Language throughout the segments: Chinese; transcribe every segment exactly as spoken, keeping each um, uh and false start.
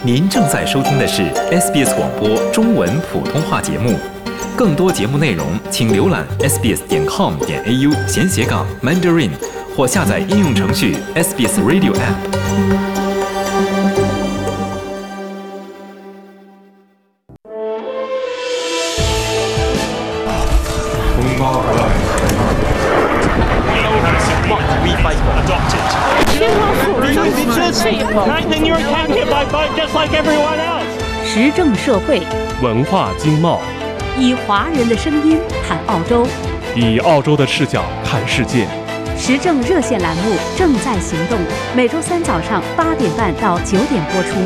您正在收听的是 S B S 广播中文普通话节目。更多节目内容，请浏览 s b s 点 com 点 a u 闲斜杠 Mandarin， 或下载应用程序 S B S Radio App。 时政社会， 文化经贸， 以华人的声音谈澳洲， 以澳洲的视角看世界。 时政热线栏目正在行动，每周三早上八点半到九点播出。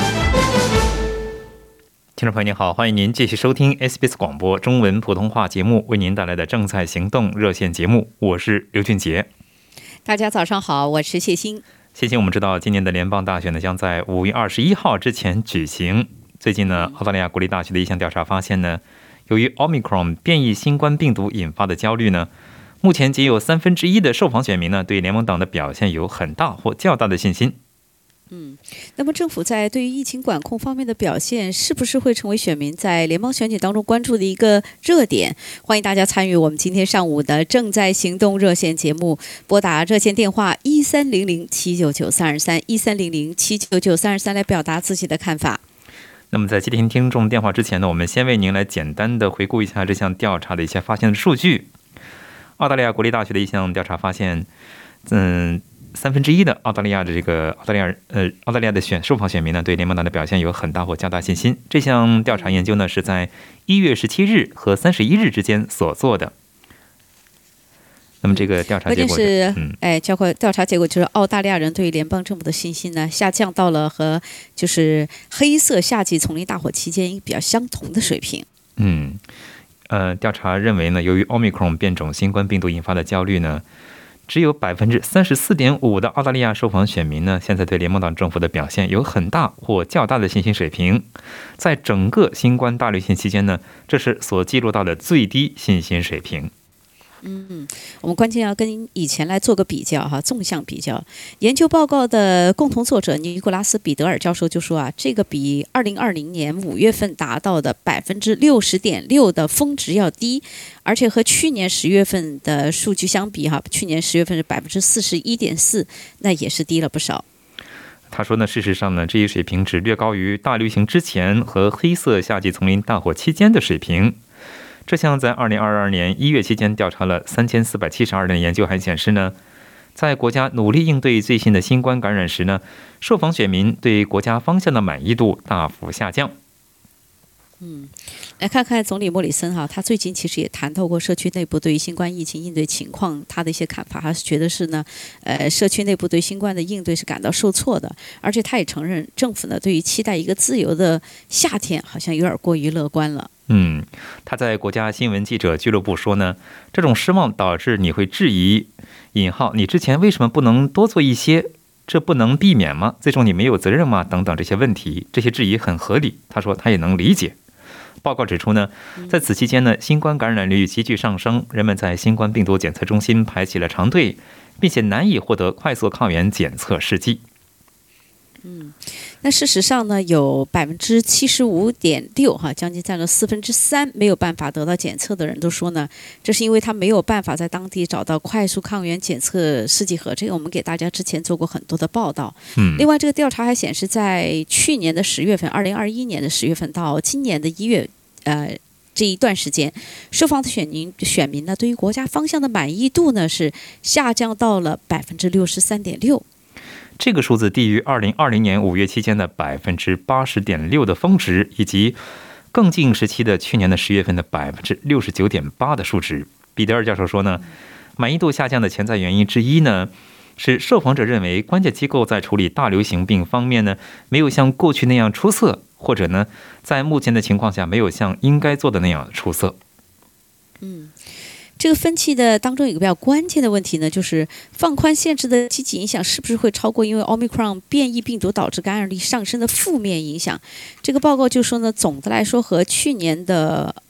听众朋友您好，欢迎您继续收听 S B S 广播中文普通话节目为您带来的正在行动热线节目，我是刘俊杰。 大家早上好，我是谢欣。 谢欣，我们知道今年的联邦大选呢将在五月二十一号之前举行。最近呢，澳大利亚国立大学的一项调查发现呢，由于 Omicron 变异新冠病毒引发的焦虑呢，目前仅有三分之一的受访选民呢对联盟党的表现有很大或较大的信心。 嗯，那么政府在对于疫情管控方面的表现，是不是会成为选民在联邦选举当中关注的一个热点？欢迎大家参与我们今天上午的正在行动热线节目，拨打热线电话一三零零七九九三二三一三零零七九九三二三来表达自己的看法。 那么在接听听众电话之前呢，我们先为您来简单的回顾一下这项调查的一些发现的数据。澳大利亚国立大学的一项调查发现，嗯。三分之一的澳大利亚的这个澳大利亚呃澳大利亚的选受访选民呢，对联盟党的表现有很大或较大信心。这项调查研究呢，是在一月十七日和三十一日之间所做的。那么这个调查结果是，嗯，哎，包括调查结果就是澳大利亚人对联邦政府的信心呢，下降到了和就是黑色夏季丛林大火期间比较相同的水平。 嗯，呃，调查认为呢，由于 Omicron 变种新冠病毒引发的焦虑呢。只有百分之三十四点五的澳大利亚受访选民呢，现在对联盟党政府的表现有很大或较大的信心水平。在整个新冠大流行期间呢，这是所记录到的最低信心水平。 嗯，我们关键要跟以前来做个比较哈，纵向比较。研究报告的共同作者尼古拉斯·彼得尔教授就说啊，这个比二零二零年五月份达到的百分之六十点六的峰值要低，而且和去年十月份的数据相比哈，去年十月份是百分之四十一点四，那也是低了不少。 他说呢，事实上呢，这一水平只略高于大流行之前和黑色夏季丛林大火期间的水平。这项在二零二二年一月期间调查了三千四百七十二人的研究还显示呢，在国家努力应对最新的新冠感染时呢，受访选民对国家方向的满意度大幅下降。 嗯，来看看总理莫里森哈，他最近其实也谈到过社区内部对于新冠疫情应对情况他的一些看法，他是觉得是呢，呃，社区内部对新冠的应对是感到受挫的，而且他也承认政府呢对于期待一个自由的夏天好像有点过于乐观了。 嗯，他在国家新闻记者俱乐部说呢，这种失望导致你会质疑引号你之前为什么不能多做一些？这不能避免吗？最终你没有责任吗？等等这些问题，这些质疑很合理。他说他也能理解。报告指出呢，在此期间呢，新冠感染率急剧上升，人们在新冠病毒检测中心排起了长队，并且难以获得快速抗原检测试剂。 嗯，那事实上呢，有百分之七十五点六哈，将近占了四分之三没有办法得到检测的人都说呢，这是因为他没有办法在当地找到快速抗原检测试剂盒。这个我们给大家之前做过很多的报道。 嗯， 另外这个调查还显示，在去年的十月份，二零二一年的十月份到今年的一月，呃。这一段时间，受访的选民选民呢，对于国家方向的满意度呢是下降到了百分之六十三点六。 这个数字低于二零二零年五月期间的百分之八十点六的峰值，以及更近时期的去年的十月份的百分之六十九点八的数值。彼得尔教授说呢，满意度下降的潜在原因之一呢，是受访者认为关键机构在处理大流行病方面呢，没有像过去那样出色，或者呢，在目前的情况下没有像应该做的那样出色。 嗯。这个分歧的当中有一个比较关键的问题呢，就是放宽限制的积极影响是不是会超过因为 Omicron 变异病毒导致感染力上升的负面影响？这个报告就说呢，总的来说和去年的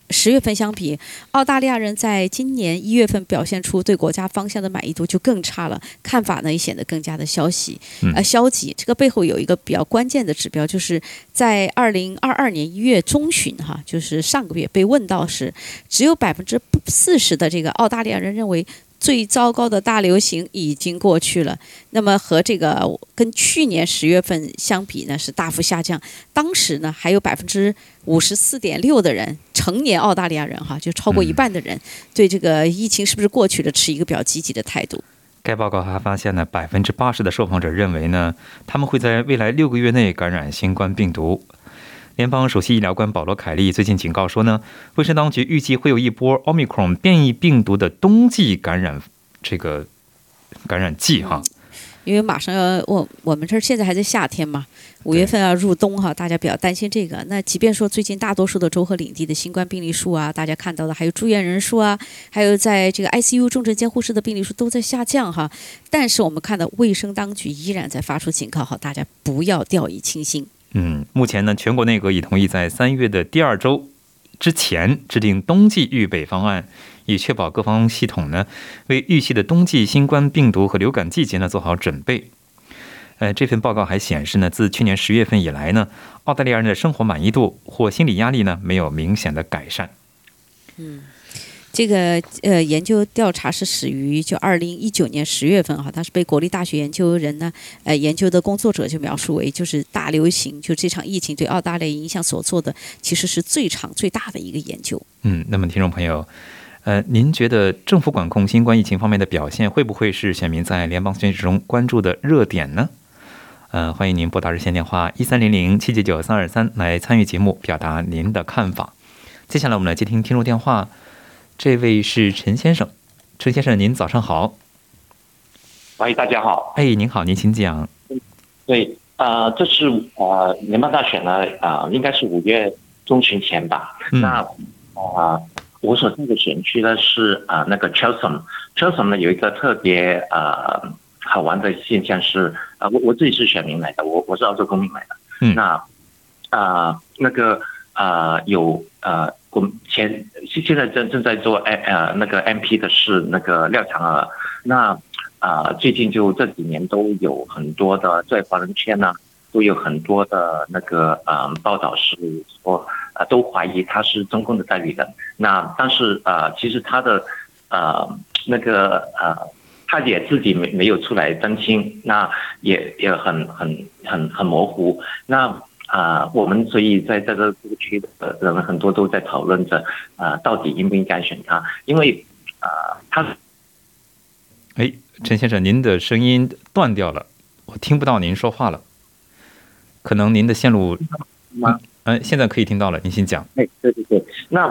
十月份相比，澳大利亚人在今年一月份表现出对国家方向的满意度就更差了，看法呢也显得更加的消极，呃消极。这个背后有一个比较关键的指标，就是在二零二二年一月中旬，哈，就是上个月被问到时，只有百分之四十的这个澳大利亚人认为最糟糕的大流行已经过去了。那么和这个跟去年十月份相比呢，是大幅下降。当时呢，还有百分之五十四点六的人，成年澳大利亚人哈，就超过一半的人，对这个疫情是不是过去了持一个比较积极的态度。 该报告还发现呢，百分之八十的受访者认为呢，他们会在未来六个月内感染新冠病毒。联邦首席医疗官保罗·凯利最近警告说呢，卫生当局预计会有一波 Omicron 变异病毒的冬季感染这个感染季哈。 因为马上要我我们这儿现在还在夏天嘛，五月份要入冬哈，大家比较担心这个。那即便说最近大多数的州和领地的新冠病例数啊，大家看到的还有住院人数啊，还有在这个 I C U 重症监护室的病例数都在下降哈，但是我们看到卫生当局依然在发出警告哈，大家不要掉以轻心。 嗯，目前呢，全国内阁已同意在三月的第二周之前制定冬季预备方案，以确保各方系统呢为预期的冬季新冠病毒和流感季节呢做好准备。呃，这份报告还显示呢，自去年十月份以来呢，澳大利亚人的生活满意度或心理压力呢没有明显的改善。 嗯。这个呃研究调查是始于就二零一九年十月份哈，它是被国立大学研究人呢呃研究的工作者就描述为就是大流行，就这场疫情对澳大利亚影响所做的其实是最长最大的一个研究。 嗯，那么听众朋友，呃，您觉得政府管控新冠疫情方面的表现会不会是选民在联邦选举中关注的热点呢？呃，欢迎您拨打热线电话一三零零七九九三二三来参与节目，表达您的看法。接下来我们来接听听众电话。这位是陈先生，陈先生您早上好。 喂，大家好。 哎，您好，您请讲。 对，呃，这是呃联邦大选呢，呃，应该是五月中旬前吧。嗯、那啊、呃，我所在的选区呢是啊、呃、那个 Cheltenham，Cheltenham 呢有一个特别呃好玩的现象是，啊、呃，我我自己是选民来的，我我是澳洲公民来的。嗯。那啊、呃、那个啊、呃、有呃。我们前现在正正在做呃那个 M P 的是那个廖长儿，那啊、呃、最近就这几年都有很多的在华人圈呢，都有很多的那个呃报道是说啊、呃、都怀疑他是中共的代理人，那但是啊、呃、其实他的呃那个呃他也自己没没有出来澄清，那也也很很很很模糊，那。啊、呃，我们所以在在这个区的人很多都在讨论着，啊、呃，到底应不应该选他？因为啊、呃，他， 哎，陈先生，您的声音断掉了，我听不到您说话了，可能您的线路， 吗？ 嗯、呃，现在可以听到了，您先讲。 哎，对对对，那